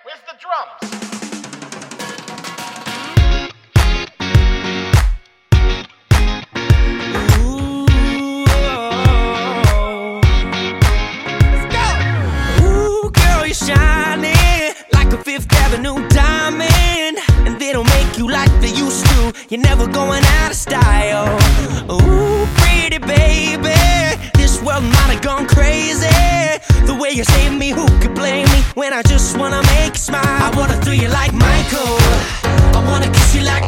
Where's the drums? Shining like a Fifth Avenue diamond, and they don't make you like they used to. You're never going out of style. Ooh, pretty baby, this world might have gone crazy. The way you saved me, who could blame me when I just wanna make you smile? I wanna throw you like Michael, I wanna kiss you like